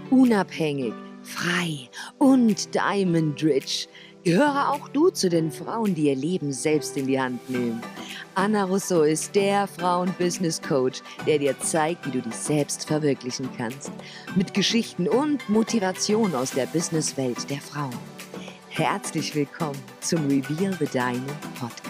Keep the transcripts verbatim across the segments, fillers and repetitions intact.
Unabhängig, frei und Diamond Rich. Gehöre auch du zu den Frauen, die ihr Leben selbst in die Hand nehmen. Anna Russo ist der Frauen-Business-Coach, der dir zeigt, wie du dich selbst verwirklichen kannst. Mit Geschichten und Motivation aus der Businesswelt der Frauen. Herzlich willkommen zum Reveal the Diamond Podcast.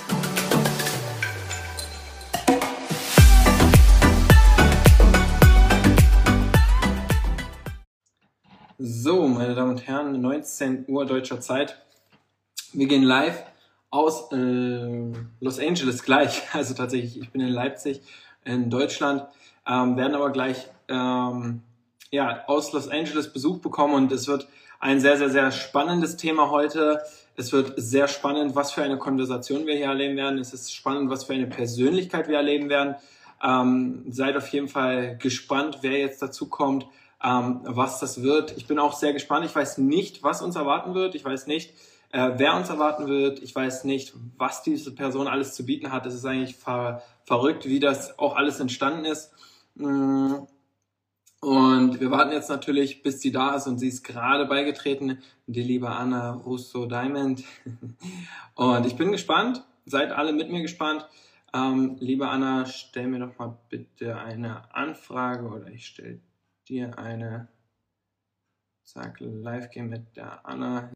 So, meine Damen und Herren, neunzehn Uhr deutscher Zeit. Wir gehen live aus äh, Los Angeles gleich. Also tatsächlich, ich bin in Leipzig in Deutschland, ähm, werden aber gleich ähm, ja, aus Los Angeles Besuch bekommen und es wird ein sehr, sehr, sehr spannendes Thema heute. Es wird sehr spannend, was für eine Konversation wir hier erleben werden. Es ist spannend, was für eine Persönlichkeit wir erleben werden. Ähm, seid auf jeden Fall gespannt, wer jetzt dazu kommt. Ähm, was das wird. Ich bin auch sehr gespannt. Ich weiß nicht, was uns erwarten wird. Ich weiß nicht, äh, wer uns erwarten wird. Ich weiß nicht, was diese Person alles zu bieten hat. Es ist eigentlich ver verrückt, wie das auch alles entstanden ist. Und wir warten jetzt natürlich, bis sie da ist und sie ist gerade beigetreten, die liebe Anna Russo Diamond. Und ich bin gespannt. Seid alle mit mir gespannt. Ähm, liebe Anna, stell mir doch mal bitte eine Anfrage oder ich stelle dir eine, sag live gehen mit der Anna.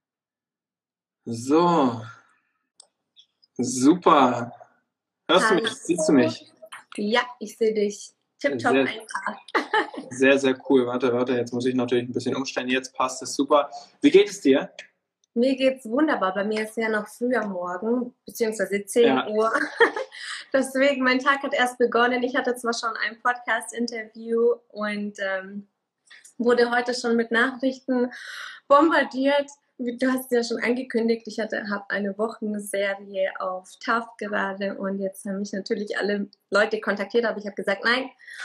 So, super. Hörst Hallo. du mich? Siehst du mich? Ja, ich sehe dich. Tipptopp Sehr, einfach. sehr, sehr cool. Warte, warte, jetzt muss ich natürlich ein bisschen umstellen. Jetzt passt es super. Wie geht es dir? Mir geht's wunderbar. Bei mir ist ja noch früh am Morgen, beziehungsweise zehn Ja. Uhr. Deswegen, mein Tag hat erst begonnen. Ich hatte zwar schon ein Podcast-Interview und ähm, wurde heute schon mit Nachrichten bombardiert. Du hast es ja schon angekündigt, ich habe eine Wochenserie auf Taft gerade und jetzt haben mich natürlich alle Leute kontaktiert, aber ich habe gesagt, nein,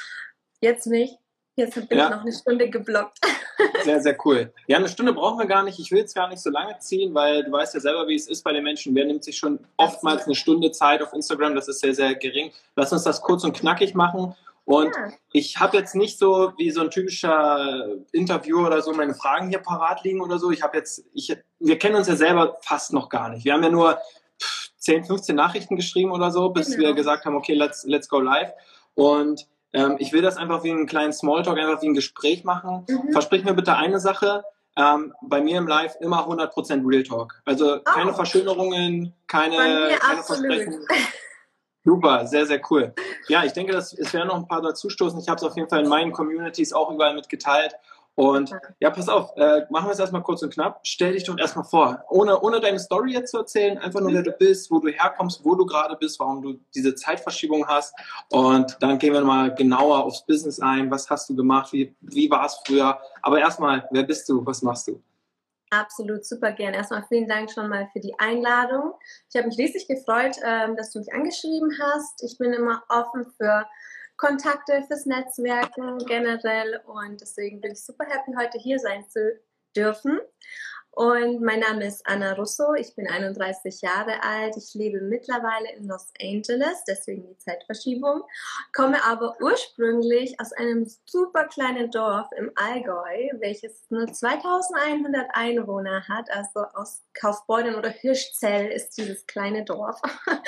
jetzt nicht. Jetzt bin Ja. ich noch eine Stunde geblockt. Sehr, sehr cool. Ja, eine Stunde brauchen wir gar nicht. Ich will es gar nicht so lange ziehen, weil du weißt ja selber, wie es ist bei den Menschen. Wer nimmt sich schon oftmals eine Stunde Zeit auf Instagram? Das ist sehr, sehr gering. Lass uns das kurz und knackig machen. Und Ja. ich habe jetzt nicht so wie so ein typischer Interviewer oder so meine Fragen hier parat liegen oder so. Ich habe jetzt, ich, wir kennen uns ja selber fast noch gar nicht. Wir haben ja nur zehn, fünfzehn Nachrichten geschrieben oder so, bis Genau. wir gesagt haben, okay, let's, let's go live. Und ähm, ich will das einfach wie einen kleinen Smalltalk, einfach wie ein Gespräch machen. Mhm. Versprich mir bitte eine Sache. Ähm, bei mir im Live immer hundert Prozent Real Talk. Also keine Oh. Verschönerungen, keine, Bei mir keine absolut. Versprechen. Super, sehr, sehr cool. Ja, ich denke, dass, es werden noch ein paar dazustoßen. Ich habe es auf jeden Fall in meinen Communities auch überall mitgeteilt. Und ja, pass auf, äh, machen wir es erstmal kurz und knapp. Stell dich doch erstmal vor, ohne, ohne deine Story jetzt zu erzählen, einfach nur, wer du bist, wo du herkommst, wo du gerade bist, warum du diese Zeitverschiebung hast. Und dann gehen wir mal genauer aufs Business ein. Was hast du gemacht? Wie, wie war es früher? Aber erstmal, wer bist du? Was machst du? Absolut, super gern. Erstmal vielen Dank schon mal für die Einladung. Ich habe mich riesig gefreut, ähm, dass du mich angeschrieben hast. Ich bin immer offen für Kontakte, fürs Netzwerken generell und deswegen bin ich super happy, heute hier sein zu dürfen. Und mein Name ist Anna Russo, ich bin einunddreißig Jahre alt, ich lebe mittlerweile in Los Angeles, deswegen die Zeitverschiebung, komme aber ursprünglich aus einem super kleinen Dorf im Allgäu, welches nur zweitausendeinhundert Einwohner hat, also aus Kaufbeuren oder Hirschzell ist dieses kleine Dorf,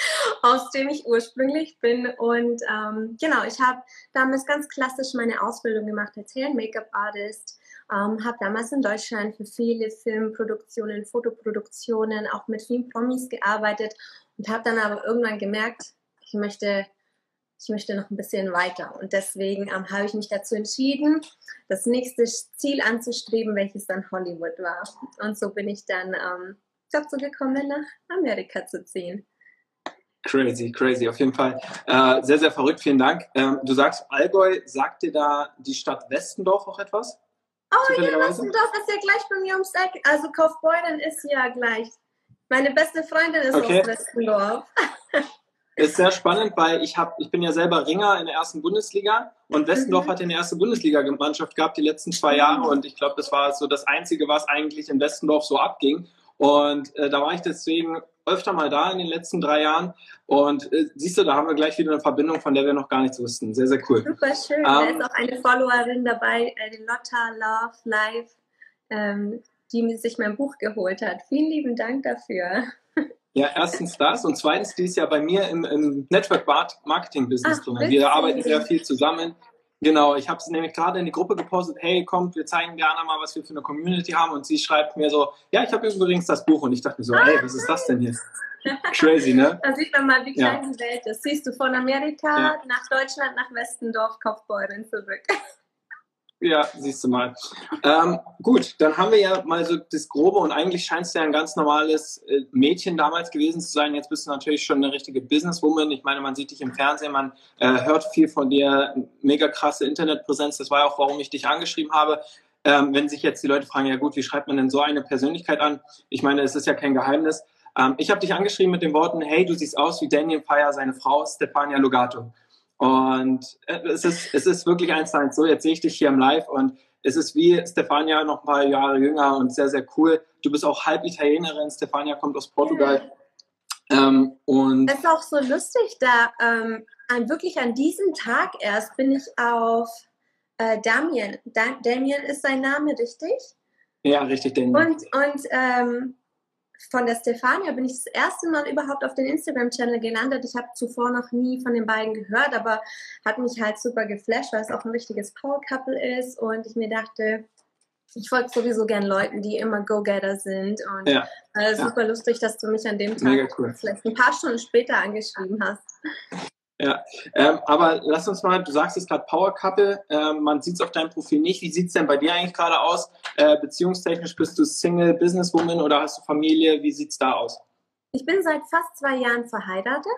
aus dem ich ursprünglich bin. Und ähm, genau, ich habe damals ganz klassisch meine Ausbildung gemacht als Hair- und Make-up-Artist. Ähm, habe damals in Deutschland für viele Filmproduktionen, Fotoproduktionen, auch mit vielen Promis gearbeitet und habe dann aber irgendwann gemerkt, ich möchte, ich möchte noch ein bisschen weiter. Und deswegen ähm, habe ich mich dazu entschieden, das nächste Ziel anzustreben, welches dann Hollywood war. Und so bin ich dann ähm, dazu gekommen, nach Amerika zu ziehen. Crazy, crazy, auf jeden Fall. Äh, sehr, sehr verrückt, vielen Dank. Ähm, du sagst Allgäu, sagt dir da die Stadt Westendorf auch etwas? Oh ja, Westendorf ist ja gleich bei mir ums Eck. Also Kaufbeuren ist ja gleich. Meine beste Freundin ist Okay. aus Westendorf. Ist sehr spannend, weil ich hab, ich bin ja selber Ringer in der ersten Bundesliga und Westendorf Mhm. hat ja eine erste Bundesliga-Mannschaft gehabt die letzten zwei Jahre und ich glaube, das war so das Einzige, was eigentlich in Westendorf so abging. Und äh, da war ich deswegen öfter mal da in den letzten drei Jahren. Und äh, siehst du, da haben wir gleich wieder eine Verbindung, von der wir noch gar nichts wussten. Sehr, sehr cool. Super schön. Ähm, da ist auch eine Followerin dabei, äh, die Lotta Love Life, ähm, die sich mein Buch geholt hat. Vielen lieben Dank dafür. Ja, erstens das und zweitens, die ist ja bei mir im, im Network-Marketing-Business drin. Wir witzig. arbeiten sehr viel zusammen. Genau, ich habe sie nämlich gerade in die Gruppe gepostet, hey, kommt, wir zeigen dir Anna mal, was wir für eine Community haben. Und sie schreibt mir so, ja, ich habe übrigens das Buch. Und ich dachte mir so, hey, was ist das denn hier? Crazy, ne? Da sieht man mal, wie klein Ja. die Welt ist. Siehst du von Amerika Ja. nach Deutschland, nach Westendorf, Kaufbeuren zurück. Ja, siehst du mal. Ähm, gut, dann haben wir ja mal so das Grobe und eigentlich scheinst du ja ein ganz normales äh, Mädchen damals gewesen zu sein. Jetzt bist du natürlich schon eine richtige Businesswoman. Ich meine, man sieht dich im Fernsehen, man äh, hört viel von dir, mega krasse Internetpräsenz. Das war ja auch, warum ich dich angeschrieben habe. Ähm, wenn sich jetzt die Leute fragen, ja gut, wie schreibt man denn so eine Persönlichkeit an? Ich meine, es ist ja kein Geheimnis. Ähm, ich habe dich angeschrieben mit den Worten, hey, du siehst aus wie Daniel Fire, seine Frau Stefania Logato. Und es ist, es ist wirklich eins zu eins so, jetzt sehe ich dich hier im Live und es ist wie Stefania noch ein paar Jahre jünger und sehr, sehr cool. Du bist auch halb Italienerin, Stefania kommt aus Portugal. Ja. Ähm, und das ist auch so lustig, da ähm, an, wirklich an diesem Tag erst bin ich auf äh, Damien. Da, Damien ist sein Name, richtig? Ja, richtig, Damien. Und, und ähm, von der Stefania bin ich das erste Mal überhaupt auf den Instagram-Channel gelandet. Ich habe zuvor noch nie von den beiden gehört, aber hat mich halt super geflasht, weil es auch ein richtiges Power-Couple ist und ich mir dachte, ich folge sowieso gern Leuten, die immer Go-Getter sind und ja. äh, super ja. lustig, dass du mich an dem Tag cool. vielleicht ein paar Stunden später angeschrieben hast. Ja, ähm, aber lass uns mal, du sagst jetzt gerade Power Couple, ähm, man sieht es auf deinem Profil nicht. Wie sieht es denn bei dir eigentlich gerade aus? Äh, beziehungstechnisch bist du Single Businesswoman oder hast du Familie? Wie sieht es da aus? Ich bin seit fast zwei Jahren verheiratet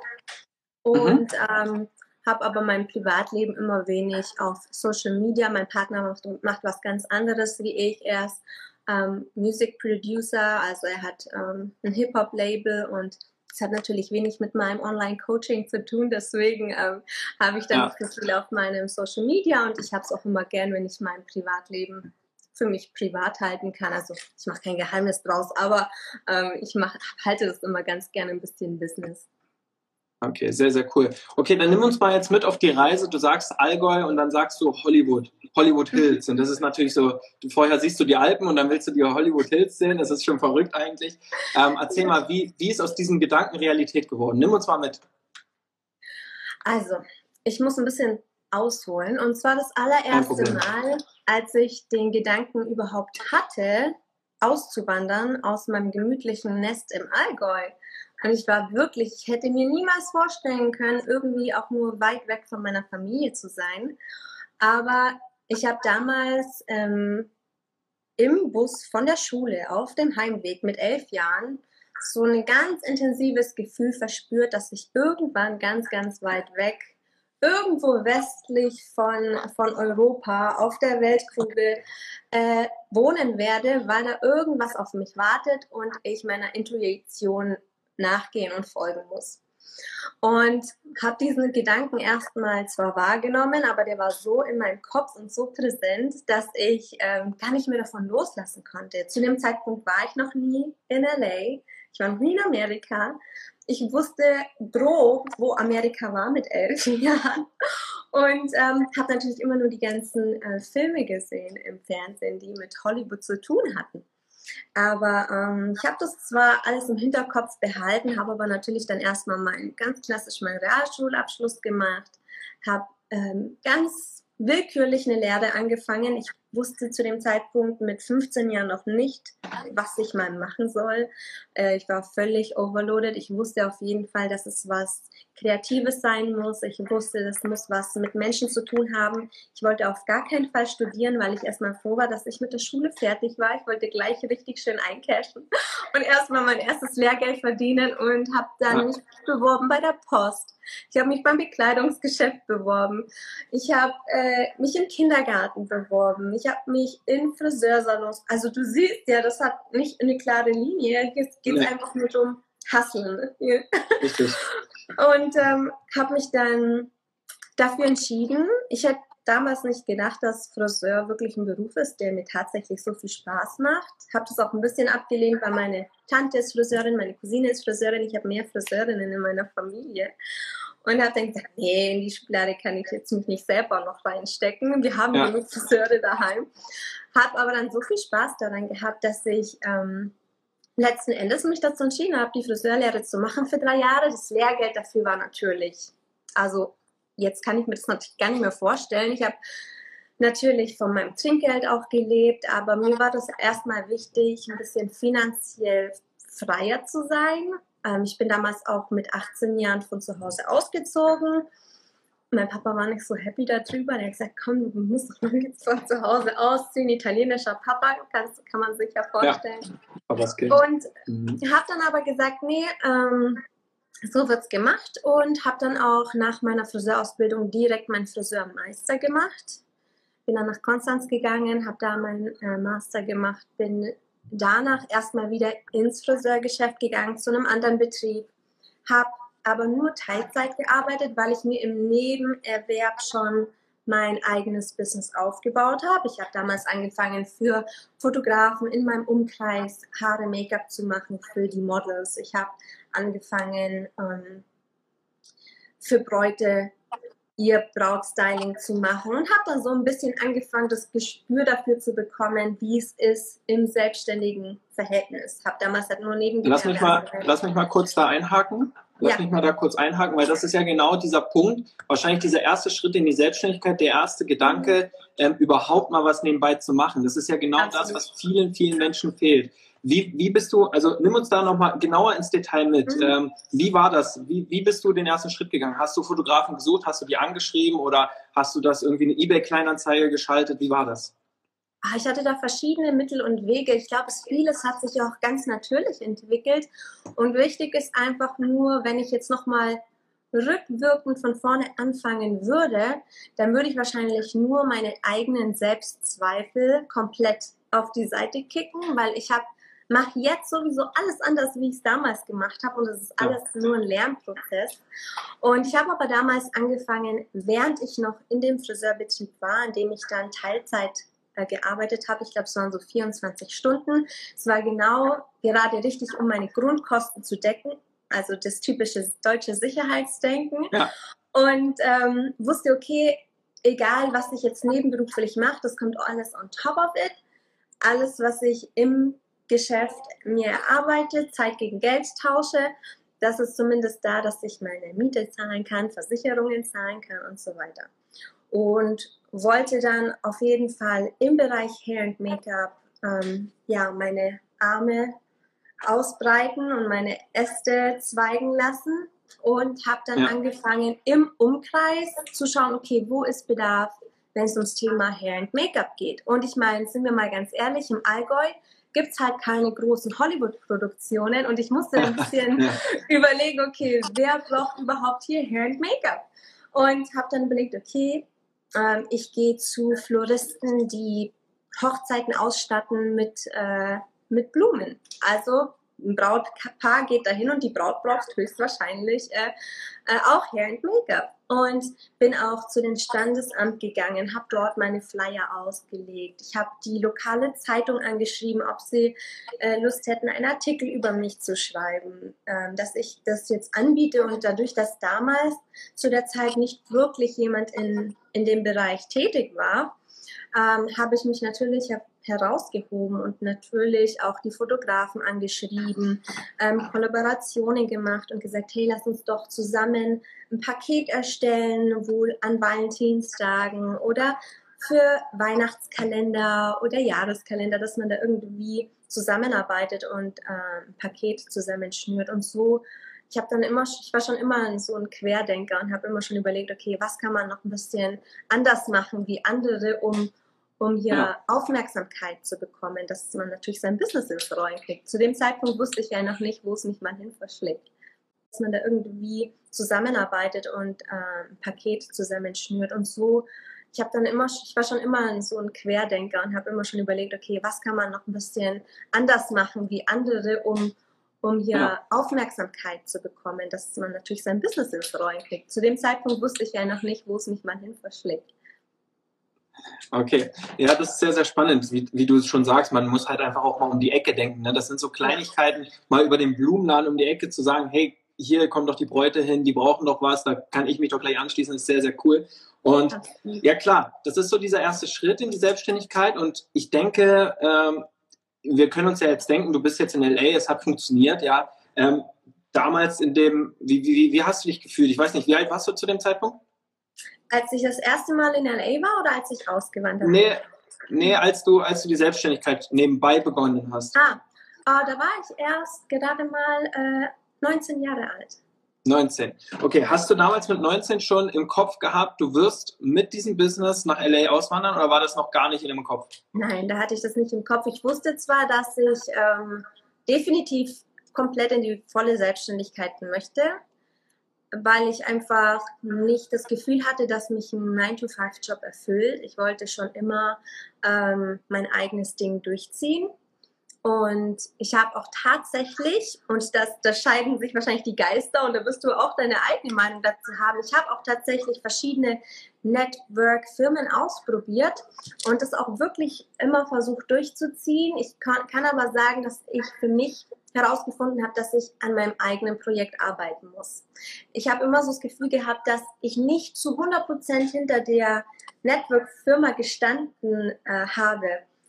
und mhm. ähm, habe aber mein Privatleben immer wenig auf Social Media. Mein Partner macht, macht was ganz anderes wie ich. Er ist ähm, Music Producer, also er hat ähm, ein Hip-Hop-Label und das hat natürlich wenig mit meinem Online-Coaching zu tun, deswegen ähm, habe ich dann ja. nicht so viel auf meinem Social Media und ich habe es auch immer gern, wenn ich mein Privatleben für mich privat halten kann. Also ich mache kein Geheimnis draus, aber ähm, ich mach, halte das immer ganz gerne ein bisschen Business. Okay, sehr, sehr cool. Okay, dann nimm uns mal jetzt mit auf die Reise. Du sagst Allgäu und dann sagst du Hollywood, Hollywood Hills. Und das ist natürlich so, vorher siehst du die Alpen und dann willst du die Hollywood Hills sehen. Das ist schon verrückt eigentlich. Ähm, erzähl mal, wie, wie ist aus diesem Gedanken Realität geworden? Nimm uns mal mit. Also, ich muss ein bisschen ausholen. Und zwar das allererste Mal, als ich den Gedanken überhaupt hatte, auszuwandern aus meinem gemütlichen Nest im Allgäu. Und ich war wirklich, ich hätte mir niemals vorstellen können, irgendwie auch nur weit weg von meiner Familie zu sein. Aber ich habe damals ähm, im Bus von der Schule auf dem Heimweg mit elf Jahren so ein ganz intensives Gefühl verspürt, dass ich irgendwann ganz, ganz weit weg, irgendwo westlich von, von Europa auf der Weltkugel äh, wohnen werde, weil da irgendwas auf mich wartet und ich meiner Intuition nachgehen und folgen muss. Und habe diesen Gedanken erstmal zwar wahrgenommen, aber der war so in meinem Kopf und so präsent, dass ich ähm, gar nicht mehr davon loslassen konnte. Zu dem Zeitpunkt war ich noch nie in L A, ich war noch nie in Amerika. Ich wusste grob, wo Amerika war mit elf Jahren und ähm, habe natürlich immer nur die ganzen äh, Filme gesehen im Fernsehen, die mit Hollywood zu tun hatten. Aber ähm, ich habe das zwar alles im Hinterkopf behalten, habe aber natürlich dann erstmal meinen ganz klassisch meinen Realschulabschluss gemacht, habe ähm, ganz willkürlich eine Lehre angefangen. Ich wusste zu dem Zeitpunkt mit fünfzehn Jahren noch nicht, was ich mal machen soll. Äh, ich war völlig overloaded. Ich wusste auf jeden Fall, dass es was Kreatives sein muss. Ich wusste, das muss was mit Menschen zu tun haben. Ich wollte auf gar keinen Fall studieren, weil ich erstmal froh war, dass ich mit der Schule fertig war. Ich wollte gleich richtig schön eincashen und erstmal mein erstes Lehrgeld verdienen und habe dann ja. mich beworben bei der Post. Ich habe mich beim Bekleidungsgeschäft beworben. Ich habe äh, mich im Kindergarten beworben. Ich habe mich in Friseursalons. Also du siehst ja, das hat nicht eine klare Linie. Jetzt geht es nee. einfach nur um Hustlen. Richtig. Und ähm, habe mich dann dafür entschieden. Ich hätte damals nicht gedacht, dass Friseur wirklich ein Beruf ist, der mir tatsächlich so viel Spaß macht. Habe das auch ein bisschen abgelehnt, weil meine Tante ist Friseurin, meine Cousine ist Friseurin, ich habe mehr Friseurinnen in meiner Familie. Und habe dann gesagt, nee, in die Schublade kann ich jetzt mich nicht selber noch reinstecken. Wir haben Ja. genug Friseure daheim. Habe aber dann so viel Spaß daran gehabt, dass ich ähm, letzten Endes mich dazu entschieden habe, die Friseurlehre zu machen für drei Jahre. Das Lehrgeld dafür war natürlich, also jetzt kann ich mir das natürlich gar nicht mehr vorstellen. Ich habe natürlich von meinem Trinkgeld auch gelebt, aber mir war das erstmal wichtig, ein bisschen finanziell freier zu sein. Ähm, ich bin damals auch mit achtzehn Jahren von zu Hause ausgezogen. Mein Papa war nicht so happy darüber. Er hat gesagt, komm, du musst doch noch jetzt von zu Hause ausziehen. Italienischer Papa, kannst, kann man sich ja vorstellen. Ja, Papas Kind. Und Mhm. habe dann aber gesagt, nee, ähm, so wird's gemacht. Und habe dann auch nach meiner Friseurausbildung direkt meinen Friseurmeister gemacht. Bin dann nach Konstanz gegangen, habe da meinen äh, Master gemacht, bin danach erstmal wieder ins Friseurgeschäft gegangen, zu einem anderen Betrieb, habe aber nur Teilzeit gearbeitet, weil ich mir im Nebenerwerb schon mein eigenes Business aufgebaut habe. Ich habe damals angefangen, für Fotografen in meinem Umkreis Haare, Make-up zu machen für die Models. Ich habe angefangen, ähm, für Bräute ihr Brautstyling zu machen und habe dann so ein bisschen angefangen, das Gespür dafür zu bekommen, wie es ist im selbstständigen Verhältnis. Habe damals halt nur nebengewerbe. Lass mich mal, lass mich mal kurz da einhaken. Lass Ja. mich mal da kurz einhaken, weil das ist ja genau dieser Punkt, wahrscheinlich dieser erste Schritt in die Selbstständigkeit, der erste Gedanke, ähm, überhaupt mal was nebenbei zu machen. Das ist ja genau Absolut. das, was vielen, vielen Menschen fehlt. Wie, wie bist du, also nimm uns da nochmal genauer ins Detail mit. Mhm. Ähm, wie war das? Wie, wie bist du den ersten Schritt gegangen? Hast du Fotografen gesucht? Hast du die angeschrieben? Oder hast du das irgendwie eine eBay-Kleinanzeige geschaltet? Wie war das? Ah, Ich hatte da verschiedene Mittel und Wege. Ich glaube, es vieles hat sich auch ganz natürlich entwickelt. Und wichtig ist einfach nur, wenn ich jetzt nochmal rückwirkend von vorne anfangen würde, dann würde ich wahrscheinlich nur meine eigenen Selbstzweifel komplett auf die Seite kicken, weil ich habe mache jetzt sowieso alles anders, wie ich es damals gemacht habe, und es ist alles nur ein Lernprozess. Und ich habe aber damals angefangen, während ich noch in dem Friseurbetrieb war, in dem ich dann Teilzeit äh, gearbeitet habe. Ich glaube, es waren so vierundzwanzig Stunden. Es war genau gerade richtig, um meine Grundkosten zu decken, also das typische deutsche Sicherheitsdenken. Ja. Und ähm, wusste, okay, egal was ich jetzt nebenberuflich mache, das kommt alles on top of it. Alles, was ich im Geschäft mir erarbeite, Zeit gegen Geld tausche, das ist zumindest da, dass ich meine Miete zahlen kann, Versicherungen zahlen kann und so weiter. Und wollte dann auf jeden Fall im Bereich Hair and Make-up ähm, ja, meine Arme ausbreiten und meine Äste zweigen lassen und habe dann Ja. angefangen, im Umkreis zu schauen, okay, wo ist Bedarf, wenn es ums Thema Hair and Make-up geht. Und ich meine, sind wir mal ganz ehrlich, im Allgäu gibt es halt keine großen Hollywood-Produktionen, und ich musste ein bisschen Ja. überlegen, okay, wer braucht überhaupt hier Hair and Make-up? Und habe dann überlegt, okay, ähm, ich gehe zu Floristen, die Hochzeiten ausstatten mit, äh, mit Blumen. Also ein Brautpaar geht dahin und die Braut braucht höchstwahrscheinlich äh, äh, auch Hair and Make-up. Und bin auch zu den Standesamt gegangen, habe dort meine Flyer ausgelegt. Ich habe die lokale Zeitung angeschrieben, ob sie äh, Lust hätten, einen Artikel über mich zu schreiben, ähm, dass ich das jetzt anbiete. Und dadurch, dass damals zu der Zeit nicht wirklich jemand in, in dem Bereich tätig war, ähm, habe ich mich natürlich herausgehoben und natürlich auch die Fotografen angeschrieben, ähm, Kollaborationen gemacht und gesagt, hey, lass uns doch zusammen ein Paket erstellen, wohl an Valentinstagen oder für Weihnachtskalender oder Jahreskalender, dass man da irgendwie zusammenarbeitet und äh, ein Paket zusammenschnürt. Und so, ich habe dann immer, ich war schon immer so ein Querdenker und habe immer schon überlegt, okay, was kann man noch ein bisschen anders machen wie andere, um um hier Ja. Aufmerksamkeit zu bekommen, dass man natürlich sein Business ins Rollen kriegt. Zu dem Zeitpunkt wusste ich ja noch nicht, wo es mich mal hin verschlägt. Dass man da irgendwie zusammenarbeitet und äh, ein Paket zusammenschnürt. Und so, ich habe dann immer, ich war schon immer so ein Querdenker und habe immer schon überlegt, okay, was kann man noch ein bisschen anders machen wie andere, um um hier Ja. Aufmerksamkeit zu bekommen, dass man natürlich sein Business ins Rollen kriegt. Zu dem Zeitpunkt wusste ich ja noch nicht, wo es mich mal hin verschlägt. Okay, ja, das ist sehr, sehr spannend, wie, wie du es schon sagst. Man muss halt einfach auch mal um die Ecke denken. Ne? Das sind so Kleinigkeiten, mal über den Blumenladen um die Ecke zu sagen, hey, hier kommen doch die Bräute hin, die brauchen doch was, da kann ich mich doch gleich anschließen, das ist sehr, sehr cool. Und ja klar, das ist so dieser erste Schritt in die Selbstständigkeit und ich denke, ähm, wir können uns ja jetzt denken, du bist jetzt in L A, es hat funktioniert, ja. Ähm, damals in dem, wie, wie, wie hast du dich gefühlt? Ich weiß nicht, wie alt warst du zu dem Zeitpunkt? Als ich das erste Mal in L A war oder als ich ausgewandert bin? Nee, nee, als du, als du die Selbstständigkeit nebenbei begonnen hast. Ah, äh, da war ich erst gerade mal äh, neunzehn Jahre alt. neunzehn. Okay, hast du damals mit neunzehn schon im Kopf gehabt, du wirst mit diesem Business nach L A auswandern oder war das noch gar nicht in dem Kopf? Nein, da hatte ich das nicht im Kopf. Ich wusste zwar, dass ich ähm, definitiv komplett in die volle Selbstständigkeit möchte, weil ich einfach nicht das Gefühl hatte, dass mich ein nine to five Job erfüllt. Ich wollte schon immer ähm, mein eigenes Ding durchziehen. Und ich habe auch tatsächlich, und das, da scheiden sich wahrscheinlich die Geister und da wirst du auch deine eigene Meinung dazu haben, ich habe auch tatsächlich verschiedene Network-Firmen ausprobiert und das auch wirklich immer versucht durchzuziehen. Ich kann, kann aber sagen, dass ich für mich herausgefunden habe, dass ich an meinem eigenen Projekt arbeiten muss. Ich habe immer so das Gefühl gehabt, dass ich nicht zu hundert Prozent hinter der Network-Firma gestanden äh, habe,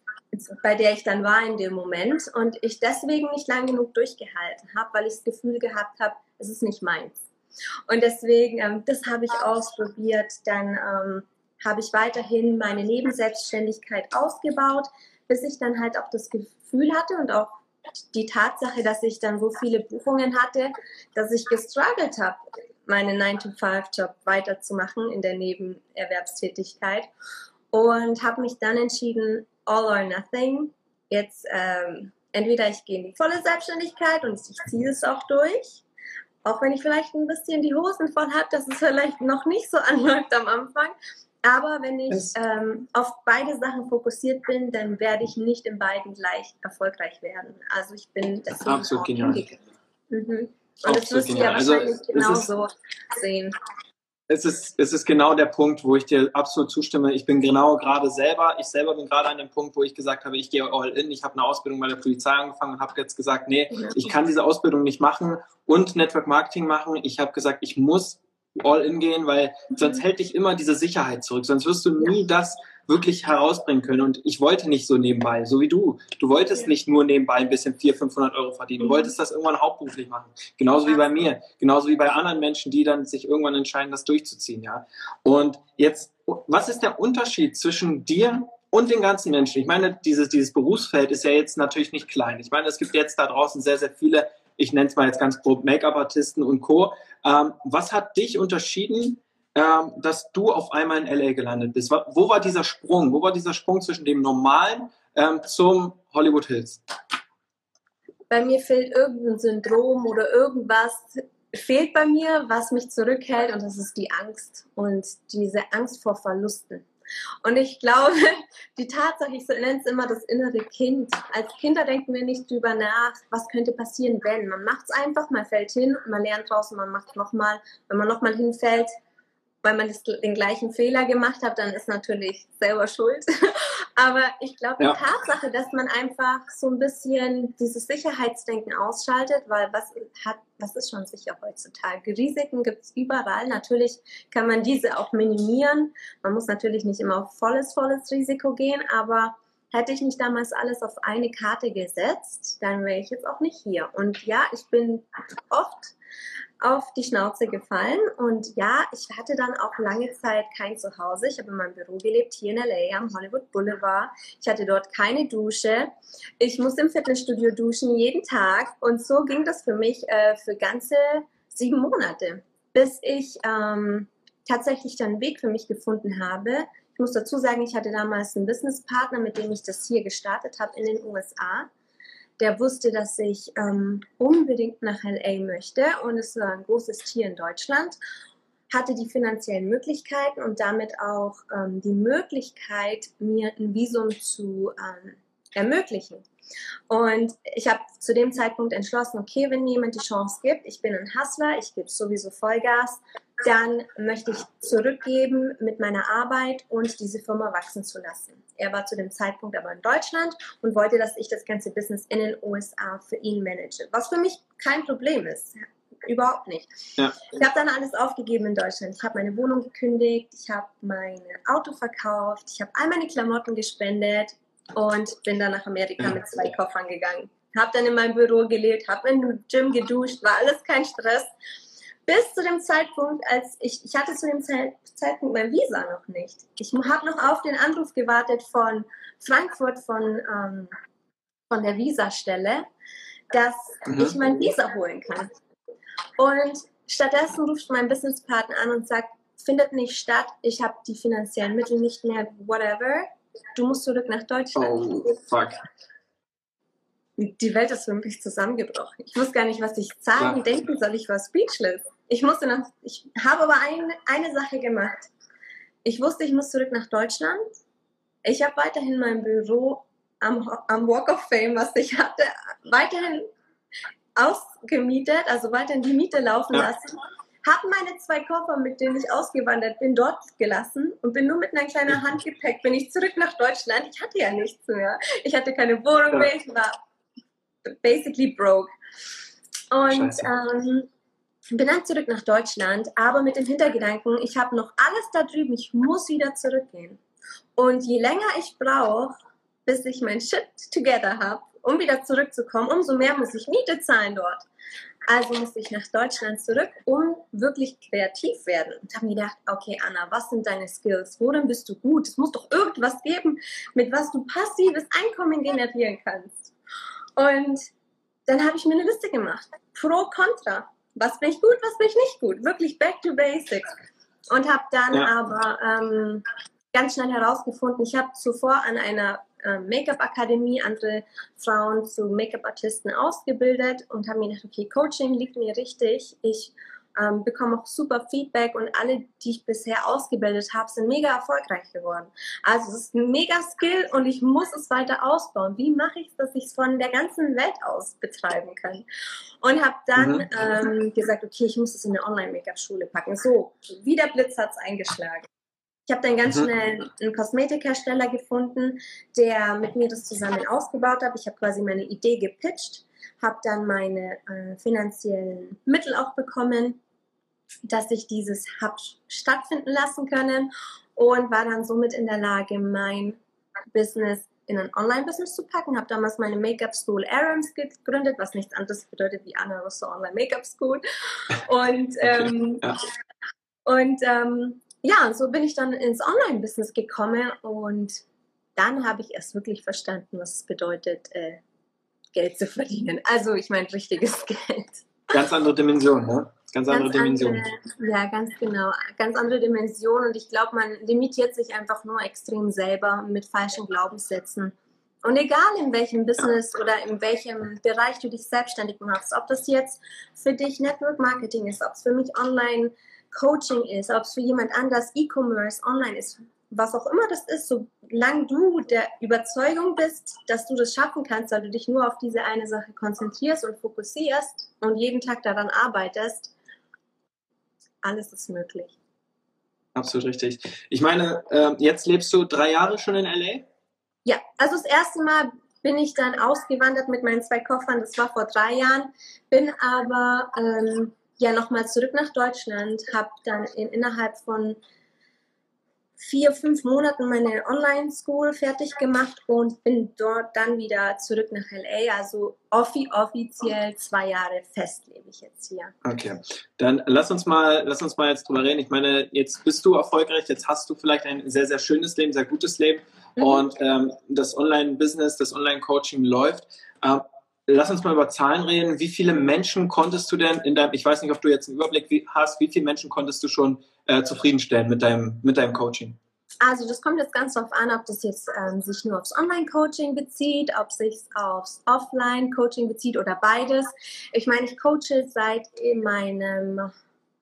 bei der ich dann war in dem Moment und ich deswegen nicht lang genug durchgehalten habe, weil ich das Gefühl gehabt habe, es ist nicht meins. Und deswegen, ähm, das habe ich ausprobiert, dann ähm, habe ich weiterhin meine Nebenselbstständigkeit ausgebaut, bis ich dann halt auch das Gefühl hatte und auch die Tatsache, dass ich dann so viele Buchungen hatte, dass ich gestruggelt habe, meinen nine to five Job weiterzumachen in der Nebenerwerbstätigkeit und habe mich dann entschieden, all or nothing. Jetzt ähm, entweder ich gehe in die volle Selbstständigkeit und ich ziehe es auch durch, auch wenn ich vielleicht ein bisschen die Hosen voll habe, dass es vielleicht noch nicht so anläuft am Anfang. Aber wenn ich ähm, auf beide Sachen fokussiert bin, dann werde ich nicht in beiden gleich erfolgreich werden. Also ich bin deswegen absolut genial. Mhm. Und das wirst du ja Also, wahrscheinlich genauso sehen. Es ist, es ist genau der Punkt, wo ich dir absolut zustimme. Ich bin genau gerade selber, ich selber bin gerade an dem Punkt, wo ich gesagt habe, ich gehe all in. Ich habe eine Ausbildung bei der Polizei angefangen und habe jetzt gesagt, nee, ich kann diese Ausbildung nicht machen und Network Marketing machen. Ich habe gesagt, ich muss all in gehen, weil sonst hält dich immer diese Sicherheit zurück. Sonst wirst du nie das wirklich herausbringen können. Und ich wollte nicht so nebenbei, so wie du. Du wolltest nicht nur nebenbei ein bisschen vierhundert, fünfhundert Euro verdienen. Du wolltest das irgendwann hauptberuflich machen. Genauso wie bei mir. Genauso wie bei anderen Menschen, die dann sich irgendwann entscheiden, das durchzuziehen. Ja. Und jetzt, was ist der Unterschied zwischen dir und den ganzen Menschen? Ich meine, dieses, dieses Berufsfeld ist ja jetzt natürlich nicht klein. Ich meine, es gibt jetzt da draußen sehr, sehr viele, ich nenne es mal jetzt ganz grob, Make-up-Artisten und Co. Ähm, was hat dich unterschieden, ähm, dass du auf einmal in L A gelandet bist? Wo war dieser Sprung? Wo war dieser Sprung zwischen dem Normalen ähm, zum Hollywood Hills? Bei mir fehlt irgendein Syndrom oder irgendwas fehlt bei mir, was mich zurückhält und das ist die Angst und diese Angst vor Verlusten. Und ich glaube, die Tatsache, ich nenne es immer das innere Kind. Als Kinder denken wir nicht drüber nach, was könnte passieren, wenn. Man macht es einfach, man fällt hin, man lernt draußen, man macht es nochmal. Wenn man nochmal hinfällt, weil man das, den gleichen Fehler gemacht hat, dann ist natürlich selber schuld. Aber ich glaube, die ja. Tatsache, dass man einfach so ein bisschen dieses Sicherheitsdenken ausschaltet, weil was, hat, was ist schon sicher heutzutage? Risiken gibt es überall. Natürlich kann man diese auch minimieren. Man muss natürlich nicht immer auf volles, volles Risiko gehen, aber hätte ich nicht damals alles auf eine Karte gesetzt, dann wäre ich jetzt auch nicht hier. Und ja, ich bin oft auf die Schnauze gefallen und ja, ich hatte dann auch lange Zeit kein Zuhause. Ich habe in meinem Büro gelebt, hier in L A am Hollywood Boulevard. Ich hatte dort keine Dusche. Ich musste im Fitnessstudio duschen, jeden Tag und so ging das für mich äh, für ganze sieben Monate, bis ich ähm, tatsächlich dann einen Weg für mich gefunden habe. Ich muss dazu sagen, ich hatte damals einen Businesspartner, mit dem ich das hier gestartet habe in den U S A. Der wusste, dass ich ähm, unbedingt nach L A möchte und es war ein großes Tier in Deutschland, hatte die finanziellen Möglichkeiten und damit auch ähm, die Möglichkeit, mir ein Visum zu ähm, ermöglichen. Und ich habe zu dem Zeitpunkt entschlossen, okay, wenn mir jemand die Chance gibt, ich bin ein Hustler, ich gebe sowieso Vollgas, dann möchte ich zurückgeben mit meiner Arbeit und diese Firma wachsen zu lassen. Er war zu dem Zeitpunkt aber in Deutschland und wollte, dass ich das ganze Business in den U S A für ihn manage, was für mich kein Problem ist. Überhaupt nicht. Ja. Ich habe dann alles aufgegeben in Deutschland. Ich habe meine Wohnung gekündigt, ich habe mein Auto verkauft, ich habe all meine Klamotten gespendet und bin dann nach Amerika mit zwei Koffern gegangen. Habe dann in meinem Büro gelebt, habe im Gym geduscht, war alles kein Stress. Bis zu dem Zeitpunkt, als ich, ich hatte zu dem Zeitpunkt mein Visa noch nicht. Ich habe noch auf den Anruf gewartet von Frankfurt, von, ähm, von der Visastelle, dass mhm. ich mein Visa holen kann. Und stattdessen ruft mein Businesspartner an und sagt, findet nicht statt, ich habe die finanziellen Mittel nicht mehr, whatever, du musst zurück nach Deutschland. Oh, fuck. Die Welt ist für mich zusammengebrochen. Ich wusste gar nicht, was ich sagen, ja. denken soll. Ich war speechless. Ich musste noch, ich habe aber ein, eine Sache gemacht. Ich wusste, ich muss zurück nach Deutschland. Ich habe weiterhin mein Büro am, am Walk of Fame, was ich hatte, weiterhin ausgemietet, also weiterhin die Miete laufen ja. lassen. Habe meine zwei Koffer, mit denen ich ausgewandert bin, dort gelassen und bin nur mit einer kleinen Handgepäck, bin ich zurück nach Deutschland. Ich hatte ja nichts mehr. Ich hatte keine Wohnung mehr, ich war basically broke. Und ähm, bin dann zurück nach Deutschland, aber mit dem Hintergedanken, ich habe noch alles da drüben, ich muss wieder zurückgehen. Und je länger ich brauche, bis ich mein Shit together habe, um wieder zurückzukommen, umso mehr muss ich Miete zahlen dort. Also musste ich nach Deutschland zurück, um wirklich kreativ werden. Und habe mir gedacht, okay Anna, was sind deine Skills? Worin bist du gut? Es muss doch irgendwas geben, mit was du passives Einkommen generieren kannst. Und dann habe ich mir eine Liste gemacht. Pro, Contra. Was bin ich gut, was bin ich nicht gut? Wirklich back to basics. Und habe dann ja. aber ähm, ganz schnell herausgefunden, ich habe zuvor an einer äh, Make-up-Akademie andere Frauen zu Make-up-Artisten ausgebildet und habe mir gedacht, okay, Coaching liegt mir richtig. Ich ähm, bekomme auch super Feedback und alle, die ich bisher ausgebildet habe, sind mega erfolgreich geworden. Also es ist ein mega Skill und ich muss es weiter ausbauen. Wie mache ich es, dass ich es von der ganzen Welt aus betreiben kann? Und habe dann mhm. ähm, gesagt, okay, ich muss es in eine Online-Make-up-Schule packen. So, wie der Blitz hat es eingeschlagen. Ich habe dann ganz mhm. schnell einen Kosmetikhersteller gefunden, der mit mir das zusammen ausgebaut hat. Ich habe quasi meine Idee gepitcht, habe dann meine äh, finanziellen Mittel auch bekommen, dass ich dieses habe stattfinden lassen können und war dann somit in der Lage, mein Business in ein Online-Business zu packen. Habe damals meine Make-up-School Arams gegründet, was nichts anderes bedeutet wie Anna Russo Online Make-up School. Und, ähm, okay. ja. und ähm, ja, und so bin ich dann ins Online-Business gekommen und dann habe ich erst wirklich verstanden, was es bedeutet, äh, Geld zu verdienen. Also ich meine richtiges Geld. Ganz andere Dimension, ne? Ganz andere ganz Dimension. Andere, ja, ganz genau. Ganz andere Dimension und ich glaube, man limitiert sich einfach nur extrem selber mit falschen Glaubenssätzen. Und egal in welchem Business oder in welchem Bereich du dich selbstständig machst, ob das jetzt für dich Network Marketing ist, ob es für mich Online Coaching ist, ob es für jemand anders E-Commerce online ist, was auch immer das ist, solange du der Überzeugung bist, dass du das schaffen kannst, weil du dich nur auf diese eine Sache konzentrierst und fokussierst und jeden Tag daran arbeitest, alles ist möglich. Absolut richtig. Ich meine, jetzt lebst du drei Jahre schon in L A? Ja, also das erste Mal bin ich dann ausgewandert mit meinen zwei Koffern, das war vor drei Jahren, bin aber ähm, ja nochmal zurück nach Deutschland, habe dann in, innerhalb von vier, fünf Monaten meine Online-School fertig gemacht und bin dort dann wieder zurück nach L A. Also offi offiziell zwei Jahre fest lebe ich jetzt hier. Okay, dann lass uns mal, lass uns mal jetzt drüber reden. Ich meine, jetzt bist du erfolgreich, jetzt hast du vielleicht ein sehr, sehr schönes Leben, sehr gutes Leben mhm. und ähm, das Online-Business, das Online-Coaching läuft. Ähm, Lass uns mal über Zahlen reden. Wie viele Menschen konntest du denn in deinem, ich weiß nicht, ob du jetzt einen Überblick hast, wie viele Menschen konntest du schon äh, zufriedenstellen mit deinem, mit deinem Coaching? Also das kommt jetzt ganz darauf an, ob das jetzt ähm, sich nur aufs Online-Coaching bezieht, ob sich aufs Offline-Coaching bezieht oder beides. Ich meine, ich coache seit meinem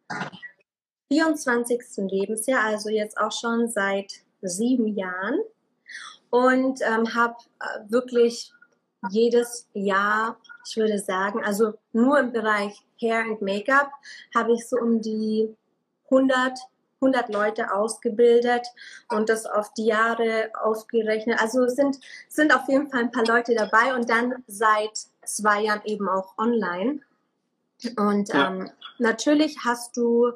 vierundzwanzigsten Lebensjahr, also jetzt auch schon seit sieben Jahren und ähm, habe äh, wirklich jedes Jahr, ich würde sagen, also nur im Bereich Hair and Make-up habe ich so um die hundert, hundert Leute ausgebildet und das auf die Jahre ausgerechnet. Also sind, sind auf jeden Fall ein paar Leute dabei und dann seit zwei Jahren eben auch online. Und Ja. ähm, natürlich hast du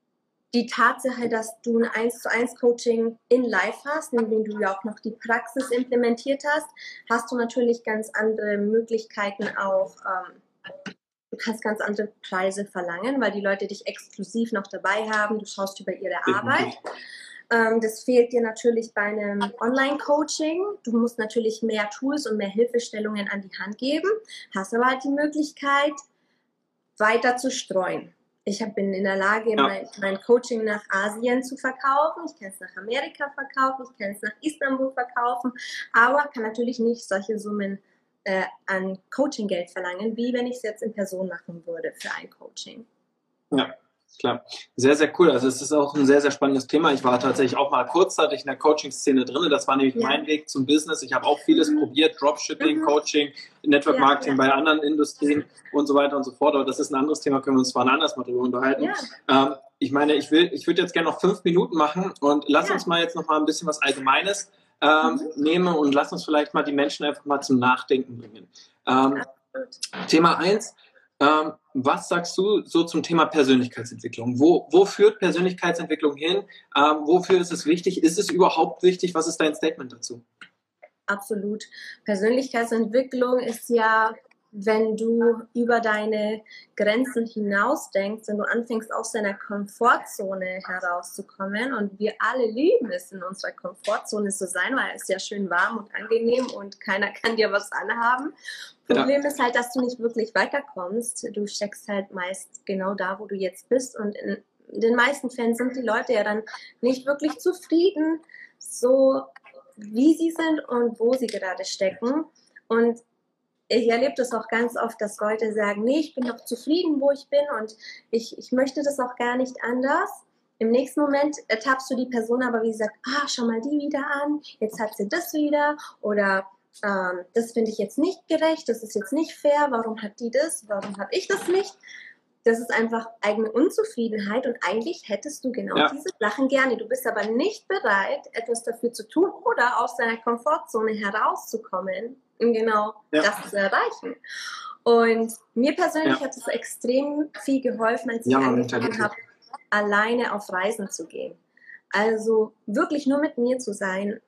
die Tatsache, dass du ein eins zu eins Coaching in Live hast, in dem du ja auch noch die Praxis implementiert hast, hast du natürlich ganz andere Möglichkeiten auch. Ähm, du kannst ganz andere Preise verlangen, weil die Leute dich exklusiv noch dabei haben. Du schaust über ihre Arbeit. Ähm, das fehlt dir natürlich bei einem Online-Coaching. Du musst natürlich mehr Tools und mehr Hilfestellungen an die Hand geben, hast aber halt die Möglichkeit, weiter zu streuen. Ich bin in der Lage, Ja. mein, mein Coaching nach Asien zu verkaufen. Ich kann es nach Amerika verkaufen. Ich kann es nach Istanbul verkaufen. Aber kann natürlich nicht solche Summen äh, an Coaching-Geld verlangen, wie wenn ich es jetzt in Person machen würde für ein Coaching. Ja, klar. Sehr, sehr cool. Also es ist auch ein sehr, sehr spannendes Thema. Ich war tatsächlich auch mal kurzzeitig in der Coaching-Szene drin. Das war nämlich Ja. mein Weg zum Business. Ich habe auch vieles Mhm. probiert, Dropshipping, Mhm. Coaching, Network Ja, Marketing ja. bei anderen Industrien und so weiter und so fort. Aber das ist ein anderes Thema, können wir uns zwar anders mal drüber unterhalten. Ja. Ähm, ich meine, ich will, ich würde jetzt gerne noch fünf Minuten machen und lass Ja. uns mal jetzt noch mal ein bisschen was Allgemeines ähm, Mhm. nehmen und lass uns vielleicht mal die Menschen einfach mal zum Nachdenken bringen. Ähm, Absolut. Thema eins. Ähm, was sagst du so zum Thema Persönlichkeitsentwicklung? Wo, wo führt Persönlichkeitsentwicklung hin? Ähm, wofür ist es wichtig? Ist es überhaupt wichtig? Was ist dein Statement dazu? Absolut. Persönlichkeitsentwicklung ist ja, wenn du über deine Grenzen hinaus denkst, wenn du anfängst, aus deiner Komfortzone herauszukommen. Und wir alle lieben es, in unserer Komfortzone zu sein, weil es ja schön warm und angenehm und keiner kann dir was anhaben. Problem ja. ist halt, dass du nicht wirklich weiterkommst. Du steckst halt meist genau da, wo du jetzt bist. Und in den meisten Fällen sind die Leute ja dann nicht wirklich zufrieden, so wie sie sind und wo sie gerade stecken. Und ich erlebe das auch ganz oft, dass Leute sagen, nee, ich bin doch zufrieden, wo ich bin und ich, ich möchte das auch gar nicht anders. Im nächsten Moment ertappst du die Person aber, wie gesagt, ah, schau mal die wieder an, jetzt hat sie das wieder oder ähm, das finde ich jetzt nicht gerecht, das ist jetzt nicht fair, warum hat die das, warum habe ich das nicht? Das ist einfach eigene Unzufriedenheit und eigentlich hättest du genau ja. diese Sachen gerne. Du bist aber nicht bereit, etwas dafür zu tun oder aus deiner Komfortzone herauszukommen, um genau ja. das zu erreichen. Und mir persönlich ja. hat es extrem viel geholfen, als ich ja, angefangen habe, alleine auf Reisen zu gehen. Also wirklich nur mit mir zu sein,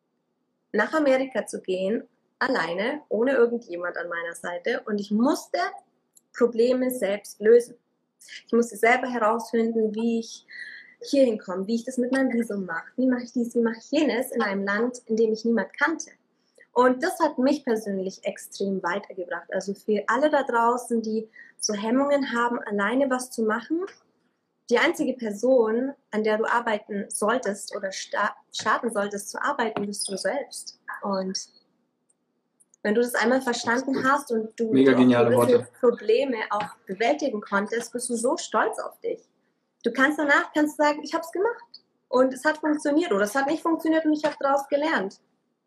nach Amerika zu gehen, alleine, ohne irgendjemand an meiner Seite. Und ich musste Probleme selbst lösen. Ich musste selber herausfinden, wie ich hier hinkomme, wie ich das mit meinem Visum mache, wie mache ich dies, wie mache ich jenes in einem Land, in dem ich niemand kannte. Und das hat mich persönlich extrem weitergebracht. Also für alle da draußen, die so Hemmungen haben, alleine was zu machen, die einzige Person, an der du arbeiten solltest oder starten solltest zu arbeiten, bist du selbst. Und wenn du das einmal verstanden hast und du Mega geniale gewisse Probleme auch bewältigen konntest, bist du so stolz auf dich. Du kannst danach kannst sagen, ich habe es gemacht und es hat funktioniert oder es hat nicht funktioniert und ich habe daraus gelernt.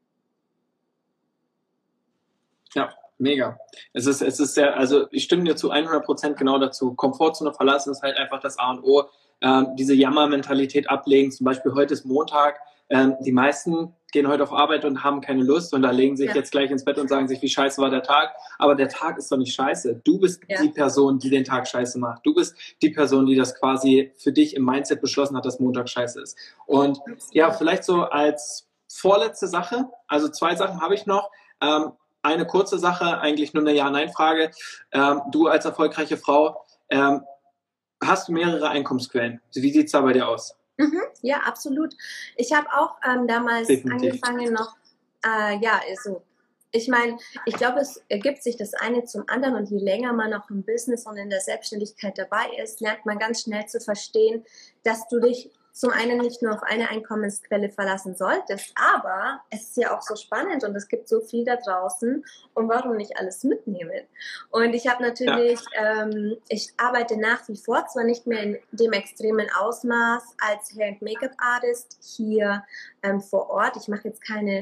Ja, mega. Es ist, es ist sehr, also ich stimme dir zu hundert Prozent genau dazu. Komfortzone verlassen ist halt einfach das A und O. Ähm, diese Jammermentalität ablegen. Zum Beispiel heute ist Montag. Ähm, die meisten gehen heute auf Arbeit und haben keine Lust und da legen sich ja. jetzt gleich ins Bett und sagen sich, wie scheiße war der Tag. Aber der Tag ist doch nicht scheiße. Du bist ja. die Person, die den Tag scheiße macht. Du bist die Person, die das quasi für dich im Mindset beschlossen hat, dass Montag scheiße ist. Und ja, vielleicht so als vorletzte Sache, also zwei Sachen habe ich noch. Ähm, eine kurze Sache, eigentlich nur eine Ja-Nein-Frage. Ähm, du als erfolgreiche Frau, ähm, hast du mehrere Einkommensquellen? Wie sieht es da bei dir aus? Mhm, ja, absolut. Ich habe auch ähm, damals Definitiv. angefangen noch, äh, ja, also ich meine, ich glaube, es ergibt sich das eine zum anderen und je länger man auch im Business und in der Selbstständigkeit dabei ist, lernt man ganz schnell zu verstehen, dass du dich zum einen nicht nur auf eine Einkommensquelle verlassen solltest, aber es ist ja auch so spannend und es gibt so viel da draußen und warum nicht alles mitnehmen? Und ich habe natürlich, ja. ähm, ich arbeite nach wie vor, zwar nicht mehr in dem extremen Ausmaß als Hair- und Make-up-Artist hier ähm, vor Ort. Ich mache jetzt keine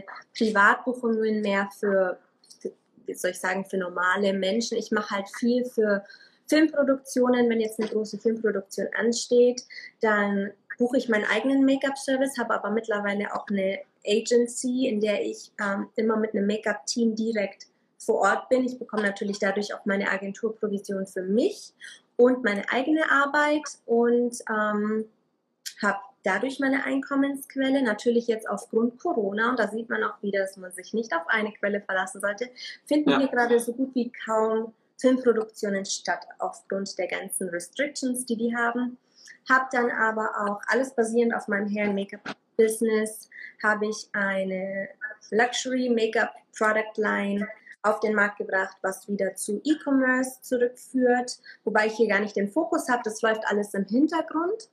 Privatbuchungen mehr für, wie soll ich sagen, für normale Menschen. Ich mache halt viel für Filmproduktionen, wenn jetzt eine große Filmproduktion ansteht, dann buche ich meinen eigenen Make-up-Service, habe aber mittlerweile auch eine Agency, in der ich ähm, immer mit einem Make-up-Team direkt vor Ort bin. Ich bekomme natürlich dadurch auch meine Agenturprovision für mich und meine eigene Arbeit und ähm, habe dadurch meine Einkommensquelle. Natürlich jetzt aufgrund Corona, und da sieht man auch wieder, dass man sich nicht auf eine Quelle verlassen sollte, finden Ja. hier gerade so gut wie kaum Filmproduktionen statt, aufgrund der ganzen Restrictions, die die haben. Habe dann aber auch alles basierend auf meinem Hair- und Make-up-Business, habe ich eine Luxury-Make-up-Product-Line auf den Markt gebracht, was wieder zu E-Commerce zurückführt, wobei ich hier gar nicht den Fokus habe, das läuft alles im Hintergrund.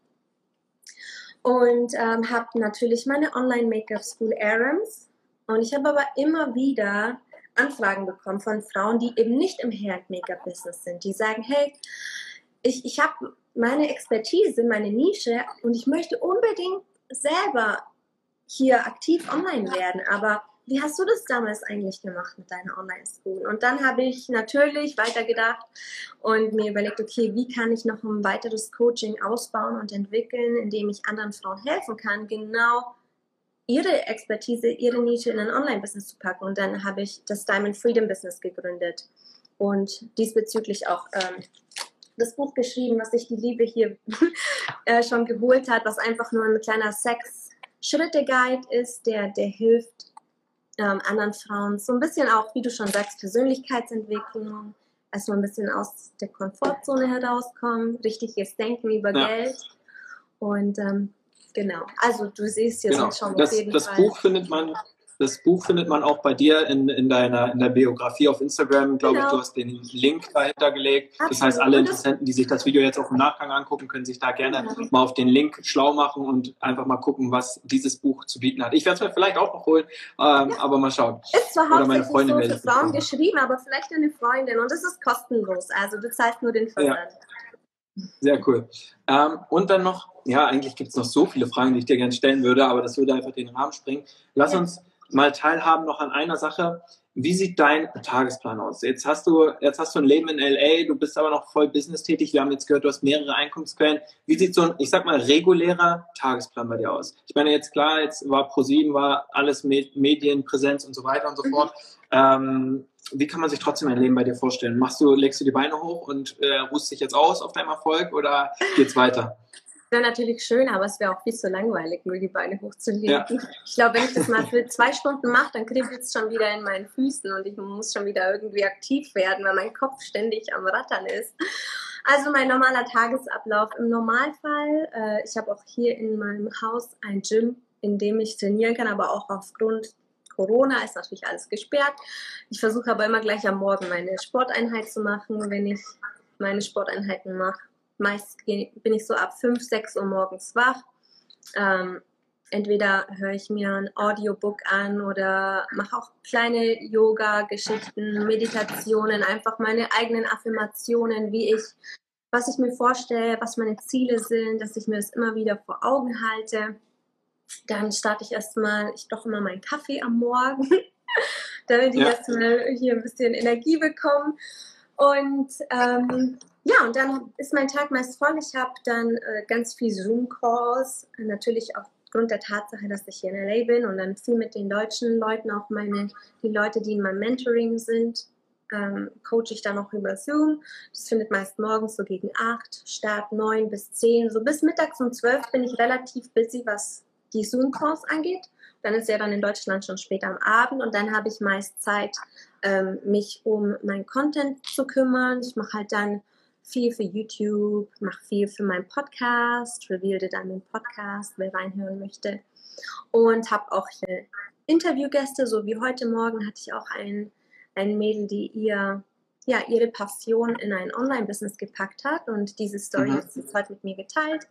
Und ähm, habe natürlich meine Online-Make-up-School Arams. Und ich habe aber immer wieder Anfragen bekommen von Frauen, die eben nicht im Hair- und Make-up-Business sind. Die sagen, hey, ich, ich habe meine Expertise, meine Nische und ich möchte unbedingt selber hier aktiv online werden. Aber wie hast du das damals eigentlich gemacht mit deiner Online-School? Und dann habe ich natürlich weitergedacht und mir überlegt, okay, wie kann ich noch ein weiteres Coaching ausbauen und entwickeln, indem ich anderen Frauen helfen kann, genau ihre Expertise, ihre Nische in ein Online-Business zu packen. Und dann habe ich das Diamond Freedom Business gegründet und diesbezüglich auch ähm, das Buch geschrieben, was sich die Liebe hier äh, schon geholt hat, was einfach nur ein kleiner Sex-Schritte-Guide ist, der, der hilft ähm, anderen Frauen so ein bisschen auch, wie du schon sagst, Persönlichkeitsentwicklung, erstmal ein bisschen aus der Komfortzone herauskommen, richtiges Denken über Ja. Geld und ähm, genau, also du siehst, hier Genau. sind schon Das, auf jeden das Fall. Buch findet man, das Buch findet man auch bei dir in, in, deiner, in der Biografie auf Instagram, glaube Genau. ich. Du hast den Link dahinter gelegt. Das Absolut. heißt, alle Interessenten, die sich das Video jetzt auch im Nachgang angucken, können sich da gerne Genau. mal auf den Link schlau machen und einfach mal gucken, was dieses Buch zu bieten hat. Ich werde es mir vielleicht auch noch holen, ähm, Ja. aber mal schauen. Ist zwar Oder meine hauptsächlich Freundin so meldet für sich Frauen dann. geschrieben, aber vielleicht eine Freundin und es ist kostenlos, also du zahlst nur den Versand. Sehr cool. Ähm, und dann noch, ja, eigentlich gibt es noch so viele Fragen, die ich dir gerne stellen würde, aber das würde einfach den Rahmen sprengen. Lass Ja. uns mal teilhaben noch an einer Sache. Wie sieht dein Tagesplan aus? Jetzt hast du, jetzt hast du ein Leben in L A, du bist aber noch voll business tätig. Wir haben jetzt gehört, du hast mehrere Einkommensquellen. Wie sieht so ein, ich sag mal, regulärer Tagesplan bei dir aus? Ich meine, jetzt klar, jetzt war ProSieben, war alles Med- Medienpräsenz und so weiter und so Mhm. fort. Ähm, wie kann man sich trotzdem ein Leben bei dir vorstellen? Machst du, legst du die Beine hoch und äh, ruhst dich jetzt aus auf deinem Erfolg oder geht's weiter? Wäre natürlich schön, aber es wäre auch viel zu langweilig, nur die Beine hochzulegen. Ja. Ich glaube, wenn ich das mal für zwei Stunden mache, dann kribbelt es schon wieder in meinen Füßen und ich muss schon wieder irgendwie aktiv werden, weil mein Kopf ständig am Rattern ist. Also mein normaler Tagesablauf im Normalfall. Äh, ich habe auch hier in meinem Haus ein Gym, in dem ich trainieren kann, aber auch aufgrund Corona ist natürlich alles gesperrt. Ich versuche aber immer gleich am Morgen meine Sporteinheit zu machen, wenn ich meine Sporteinheiten mache. Meist bin ich so ab fünf, sechs Uhr morgens wach. Ähm, entweder höre ich mir ein Audiobook an oder mache auch kleine Yoga-Geschichten, Meditationen, einfach meine eigenen Affirmationen, wie ich, was ich mir vorstelle, was meine Ziele sind, dass ich mir das immer wieder vor Augen halte. Dann starte ich erstmal, ich koche immer meinen Kaffee am Morgen, damit ich Ja. erstmal hier ein bisschen Energie bekomme. Und ähm, ja, und dann ist mein Tag meist voll. Ich habe dann äh, ganz viel Zoom-Calls, natürlich aufgrund der Tatsache, dass ich hier in L A bin und dann viel mit den deutschen Leuten, auch meine, die Leute, die in meinem Mentoring sind, ähm, coache ich dann auch über Zoom. Das findet meist morgens so gegen acht, Start neun bis zehn, so bis mittags um zwölf bin ich relativ busy, was die Zoom-Calls angeht. Dann ist ja dann in Deutschland schon später am Abend und dann habe ich meist Zeit, ähm, mich um meinen Content zu kümmern. Ich mache halt dann viel für YouTube, mache viel für meinen Podcast, revealte dann den Podcast, wer reinhören möchte. Und habe auch hier Interviewgäste, so wie heute Morgen hatte ich auch ein, ein Mädel, die ihr, ja, ihre Passion in ein Online-Business gepackt hat und diese Story Mhm. hat sie jetzt heute mit mir geteilt.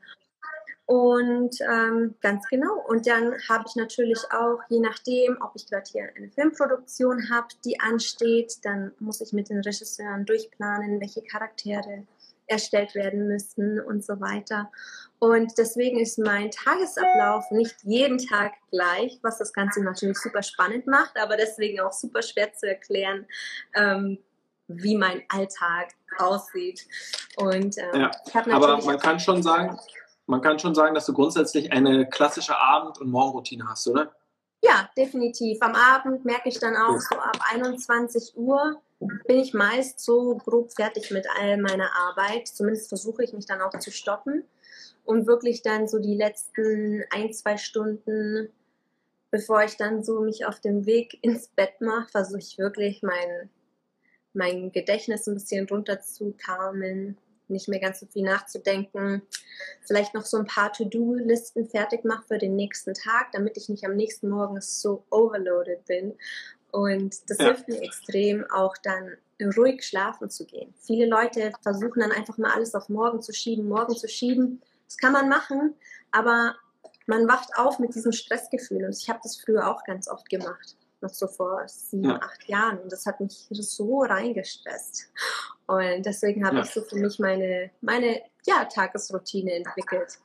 Und ähm, ganz genau. Und dann habe ich natürlich auch, je nachdem, ob ich gerade hier eine Filmproduktion habe, die ansteht, dann muss ich mit den Regisseuren durchplanen, welche Charaktere erstellt werden müssen und so weiter. Und deswegen ist mein Tagesablauf nicht jeden Tag gleich, was das Ganze natürlich super spannend macht, aber deswegen auch super schwer zu erklären, ähm, wie mein Alltag aussieht. Und ähm, Ja, ich habe aber natürlich man kann schon sagen, man kann schon sagen, dass du grundsätzlich eine klassische Abend- und Morgenroutine hast, oder? Ja, definitiv. Am Abend merke ich dann auch so ab einundzwanzig Uhr bin ich meist so grob fertig mit all meiner Arbeit. Zumindest versuche ich mich dann auch zu stoppen und wirklich dann so die letzten ein, zwei Stunden, bevor ich dann so mich auf dem Weg ins Bett mache, versuche ich wirklich mein, mein Gedächtnis ein bisschen runterzukalmen, nicht mehr ganz so viel nachzudenken, vielleicht noch so ein paar To-Do-Listen fertig mache für den nächsten Tag, damit ich nicht am nächsten Morgen so overloaded bin. Und das Ja. hilft mir extrem, auch dann ruhig schlafen zu gehen. Viele Leute versuchen dann einfach mal alles auf morgen zu schieben, morgen zu schieben. Das kann man machen, aber man wacht auf mit diesem Stressgefühl. Und ich habe das früher auch ganz oft gemacht, noch so vor sieben, Ja. acht Jahren. Und das hat mich so reingestresst. Und deswegen habe Ja. ich so für mich meine, meine ja, Tagesroutine entwickelt.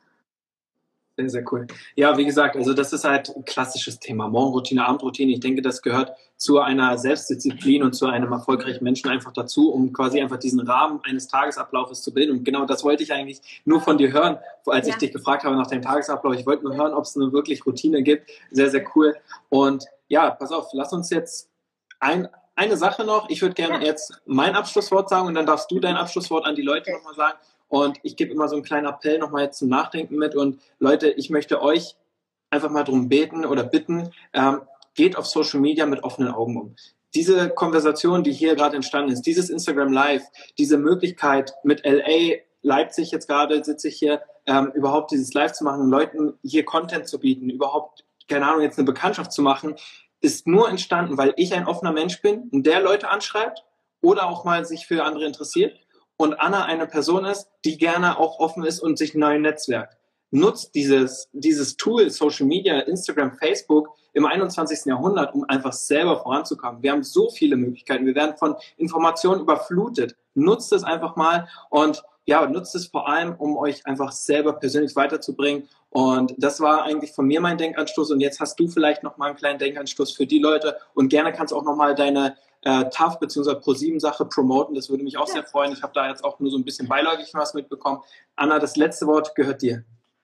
Sehr, sehr cool. Ja, wie gesagt, also das ist halt ein klassisches Thema. Morgenroutine, Abendroutine. Ich denke, das gehört zu einer Selbstdisziplin und zu einem erfolgreichen Menschen einfach dazu, um quasi einfach diesen Rahmen eines Tagesablaufes zu bilden. Und genau das wollte ich eigentlich nur von dir hören, als Ja. ich dich gefragt habe nach deinem Tagesablauf. Ich wollte nur hören, ob es eine wirklich Routine gibt. Sehr, sehr cool. Und ja, pass auf, lass uns jetzt ein, eine Sache noch. Ich würde gerne Ja. jetzt mein Abschlusswort sagen und dann darfst du dein Abschlusswort an die Leute nochmal sagen. Und ich gebe immer so einen kleinen Appell nochmal jetzt zum Nachdenken mit. Und Leute, ich möchte euch einfach mal darum beten oder bitten, ähm, geht auf Social Media mit offenen Augen um. Diese Konversation, die hier gerade entstanden ist, dieses Instagram Live, diese Möglichkeit mit L A, Leipzig jetzt gerade sitze ich hier, ähm, überhaupt dieses Live zu machen, Leuten hier Content zu bieten, überhaupt, keine Ahnung, jetzt eine Bekanntschaft zu machen, ist nur entstanden, weil ich ein offener Mensch bin und der Leute anschreibt oder auch mal sich für andere interessiert. Und Anna eine Person ist, die gerne auch offen ist und sich neu netzwerkt. Nutzt dieses, dieses Tool, Social Media, Instagram, Facebook im einundzwanzigsten Jahrhundert, um einfach selber voranzukommen. Wir haben so viele Möglichkeiten. Wir werden von Informationen überflutet. Nutzt es einfach mal und ja, nutzt es vor allem, um euch einfach selber persönlich weiterzubringen. Und das war eigentlich von mir mein Denkanstoß. Und jetzt hast du vielleicht noch mal einen kleinen Denkanstoß für die Leute. Und gerne kannst du auch noch mal deine äh, T A F bzw. Pro sieben Sache promoten. Das würde mich auch Ja. sehr freuen. Ich habe da jetzt auch nur so ein bisschen beiläufig was mitbekommen. Anna, das letzte Wort gehört dir.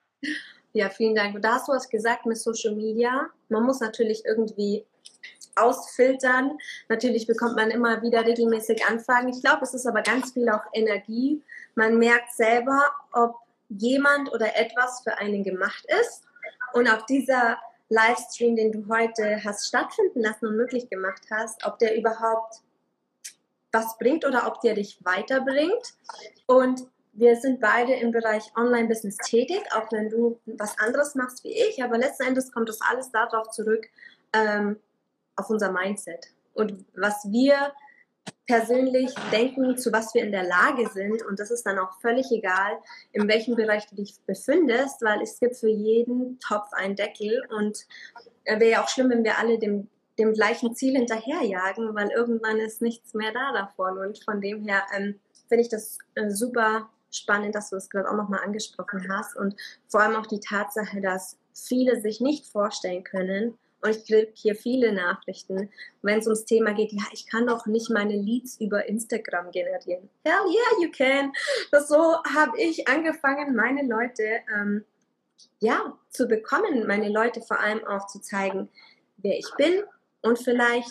Ja, vielen Dank. Und da hast du was gesagt mit Social Media. Man muss natürlich irgendwie ausfiltern. Natürlich bekommt man immer wieder regelmäßig Anfragen. Ich glaube, es ist aber ganz viel auch Energie. Man merkt selber, ob jemand oder etwas für einen gemacht ist. Und auch dieser Livestream, den du heute hast stattfinden lassen und möglich gemacht hast, ob der überhaupt was bringt oder ob der dich weiterbringt. Und wir sind beide im Bereich Online-Business tätig, auch wenn du was anderes machst wie ich. Aber letzten Endes kommt das alles darauf zurück, ähm, auf unser Mindset. Und was wir persönlich denken, zu was wir in der Lage sind. Und das ist dann auch völlig egal, in welchem Bereich du dich befindest, weil es gibt für jeden Topf einen Deckel. Und äh, wäre ja auch schlimm, wenn wir alle dem, dem gleichen Ziel hinterherjagen, weil irgendwann ist nichts mehr da davon. Und von dem her ähm, finde ich das äh, super spannend, dass du das gerade auch nochmal angesprochen hast. Und vor allem auch die Tatsache, dass viele sich nicht vorstellen können, und ich kriege hier viele Nachrichten, wenn es ums Thema geht, ja, ich kann doch nicht meine Leads über Instagram generieren. Hell yeah, you can. Das so habe ich angefangen, meine Leute ähm, ja, zu bekommen, meine Leute vor allem auch zu zeigen, wer ich bin. Und vielleicht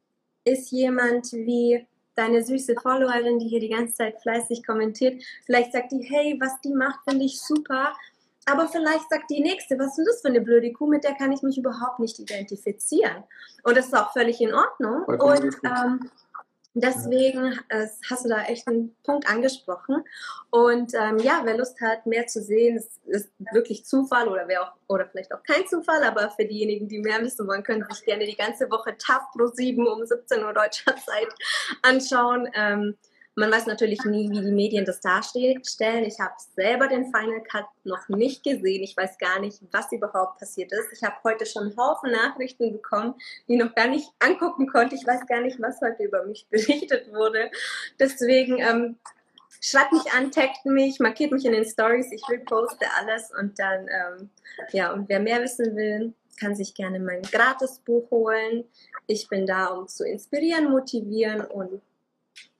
ist jemand wie deine süße Followerin, die hier die ganze Zeit fleißig kommentiert, vielleicht sagt die, hey, was die macht, finde ich super. Aber vielleicht sagt die Nächste, was ist denn das für eine blöde Kuh, mit der kann ich mich überhaupt nicht identifizieren. Und das ist auch völlig in Ordnung. Vollkommen Und ähm, deswegen äh, hast du da echt einen Punkt angesprochen. Und ähm, ja, wer Lust hat, mehr zu sehen, es ist wirklich Zufall oder, wer auch, oder vielleicht auch kein Zufall, aber für diejenigen, die mehr wissen wollen, können sich gerne die ganze Woche T A F Pro sieben um siebzehn Uhr deutscher Zeit anschauen. Ähm, Man weiß natürlich nie, wie die Medien das darstellen. Ich habe selber den Final Cut noch nicht gesehen. Ich weiß gar nicht, was überhaupt passiert ist. Ich habe heute schon einen Haufen Nachrichten bekommen, die ich noch gar nicht angucken konnte. Ich weiß gar nicht, was heute über mich berichtet wurde. Deswegen ähm, schreibt mich an, taggt mich, markiert mich in den Stories. Ich reposte alles und dann, ähm, ja, und wer mehr wissen will, kann sich gerne mein Gratisbuch holen. Ich bin da, um zu inspirieren, motivieren und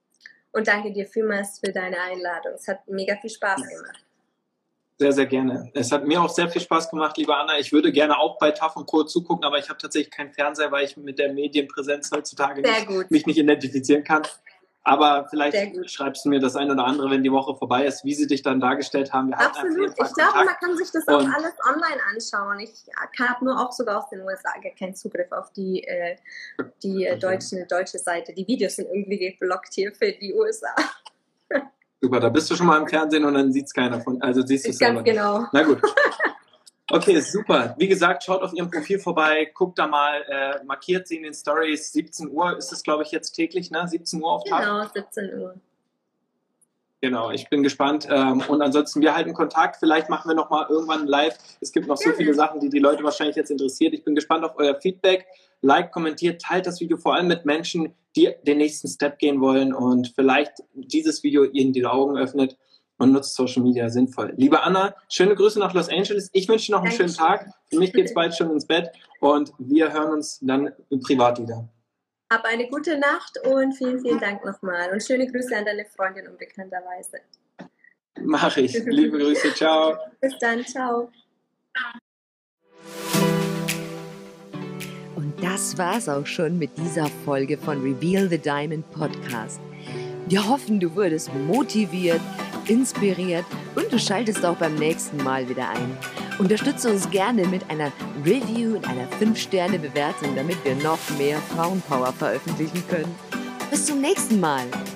Und danke dir vielmals für deine Einladung. Es hat mega viel Spaß gemacht. Sehr, sehr gerne. Es hat mir auch sehr viel Spaß gemacht, liebe Anna. Ich würde gerne auch bei T A F und Co. zugucken, aber ich habe tatsächlich keinen Fernseher, weil ich mit der Medienpräsenz heutzutage nicht, mich nicht identifizieren kann. Aber vielleicht schreibst du mir das ein oder andere, wenn die Woche vorbei ist, wie sie dich dann dargestellt haben. Wir Absolut. Ich glaube, man kann sich das auch und alles online anschauen. Ich habe nur auch sogar aus den U S A keinen Zugriff auf die, äh, die äh, deutsche, deutsche Seite. Die Videos sind irgendwie geblockt hier für die U S A. Super, da bist du schon mal im Fernsehen und dann sieht es keiner von. Also siehst du es selber. Ganz genau. Na gut. Okay, super. Wie gesagt, schaut auf ihrem Profil vorbei, guckt da mal, äh, markiert sie in den Stories. siebzehn Uhr ist es, glaube ich, jetzt täglich, ne? siebzehn Uhr auf Tag? Genau, siebzehn Uhr. Genau, ich bin gespannt. Ähm, und ansonsten, wir halten Kontakt. Vielleicht machen wir noch mal irgendwann live. Es gibt noch so viele Sachen, die die Leute wahrscheinlich jetzt interessiert. Ich bin gespannt auf euer Feedback. Like, kommentiert, teilt das Video vor allem mit Menschen, die den nächsten Step gehen wollen und vielleicht dieses Video ihnen die Augen öffnet und nutzt Social Media sinnvoll. Liebe Anna, schöne Grüße nach Los Angeles. Ich wünsche dir noch einen Dankeschön. Schönen Tag. Für mich geht es bald schon ins Bett und wir hören uns dann privat wieder. Hab eine gute Nacht und vielen, vielen Dank nochmal. Und schöne Grüße an deine Freundin unbekannterweise. Mach ich. Liebe Grüße. Ciao. Bis dann. Ciao. Und das war's auch schon mit dieser Folge von Reveal the Diamond Podcast. Wir hoffen, du wurdest motiviert, inspiriert und du schaltest auch beim nächsten Mal wieder ein. Unterstütze uns gerne mit einer Review und einer fünf Sterne Bewertung, damit wir noch mehr Frauenpower veröffentlichen können. Bis zum nächsten Mal.